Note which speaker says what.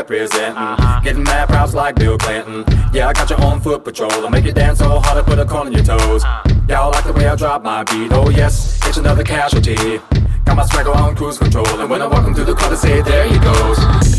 Speaker 1: representing. Getting mad props like Bill Clinton. Yeah, I got your own foot patrol. I'll make you dance so hard I put a corn on your toes. Y'all like the way I drop my beat. Oh yes, it's another casualty. Got my swagger on cruise control. And when I walk into the club I say there he goes.